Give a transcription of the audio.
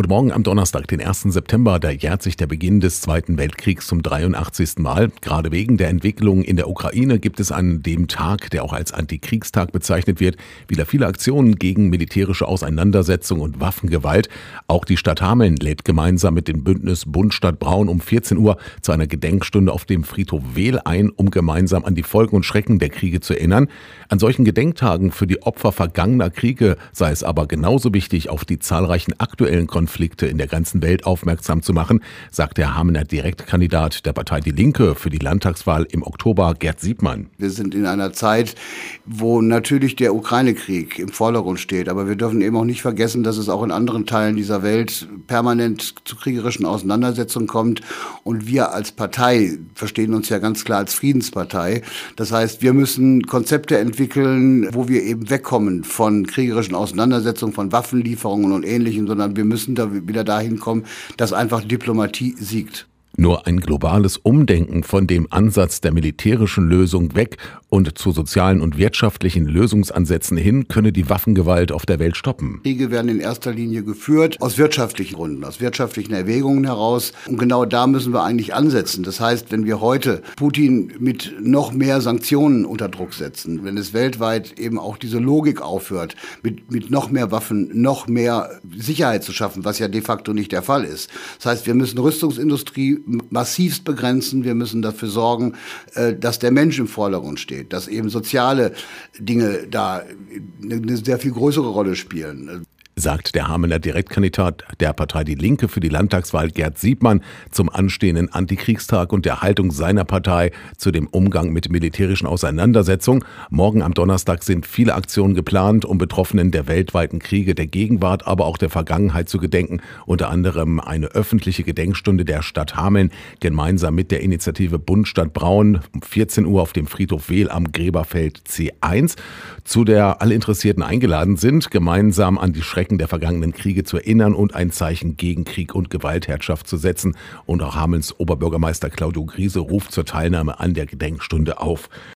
Und morgen am Donnerstag, den 1. September, da jährt sich der Beginn des Zweiten Weltkriegs zum 83. Mal. Gerade wegen der Entwicklung in der Ukraine gibt es an dem Tag, der auch als Antikriegstag bezeichnet wird, wieder viele Aktionen gegen militärische Auseinandersetzung und Waffengewalt. Auch die Stadt Hameln lädt gemeinsam mit dem Bündnis Bund Stadt Braun um 14 Uhr zu einer Gedenkstunde auf dem Friedhof Wehl ein, um gemeinsam an die Folgen und Schrecken der Kriege zu erinnern. An solchen Gedenktagen für die Opfer vergangener Kriege sei es aber genauso wichtig, auf die zahlreichen aktuellen Konflikte in der ganzen Welt aufmerksam zu machen, sagt der Hamelner Direktkandidat der Partei Die Linke für die Landtagswahl im Oktober, Gerd Siebmann. Wir sind in einer Zeit, wo natürlich der Ukraine-Krieg im Vordergrund steht. Aber wir dürfen eben auch nicht vergessen, dass es auch in anderen Teilen dieser Welt permanent zu kriegerischen Auseinandersetzungen kommt. Und wir als Partei verstehen uns ja ganz klar als Friedenspartei. Das heißt, wir müssen Konzepte entwickeln, wo wir eben wegkommen von kriegerischen Auseinandersetzungen, von Waffenlieferungen und Ähnlichem, sondern wir müssen da wieder dahin kommen, dass einfach Diplomatie siegt. Nur ein globales Umdenken von dem Ansatz der militärischen Lösung weg und zu sozialen und wirtschaftlichen Lösungsansätzen hin könne die Waffengewalt auf der Welt stoppen. Kriege werden in erster Linie geführt aus wirtschaftlichen Gründen, aus wirtschaftlichen Erwägungen heraus. Und genau da müssen wir eigentlich ansetzen. Das heißt, wenn wir heute Putin mit noch mehr Sanktionen unter Druck setzen, wenn es weltweit eben auch diese Logik aufhört, mit noch mehr Waffen, noch mehr Sicherheit zu schaffen, was ja de facto nicht der Fall ist. Das heißt, wir müssen Rüstungsindustrie massivst begrenzen. Wir müssen dafür sorgen, dass der Mensch im Vordergrund steht, dass eben soziale Dinge da eine sehr viel größere Rolle spielen. Sagt der Hamelner Direktkandidat der Partei Die Linke für die Landtagswahl Gerd Siebmann zum anstehenden Antikriegstag und der Haltung seiner Partei zu dem Umgang mit militärischen Auseinandersetzungen. Morgen am Donnerstag sind viele Aktionen geplant, um Betroffenen der weltweiten Kriege der Gegenwart, aber auch der Vergangenheit zu gedenken. Unter anderem eine öffentliche Gedenkstunde der Stadt Hameln gemeinsam mit der Initiative Bund Stadt Braun um 14 Uhr auf dem Friedhof Wehl am Gräberfeld C1, zu der alle Interessierten eingeladen sind, gemeinsam an die Schrecken der vergangenen Kriege zu erinnern und ein Zeichen gegen Krieg und Gewaltherrschaft zu setzen. Und auch Hamelns Oberbürgermeister Claudio Griese ruft zur Teilnahme an der Gedenkstunde auf.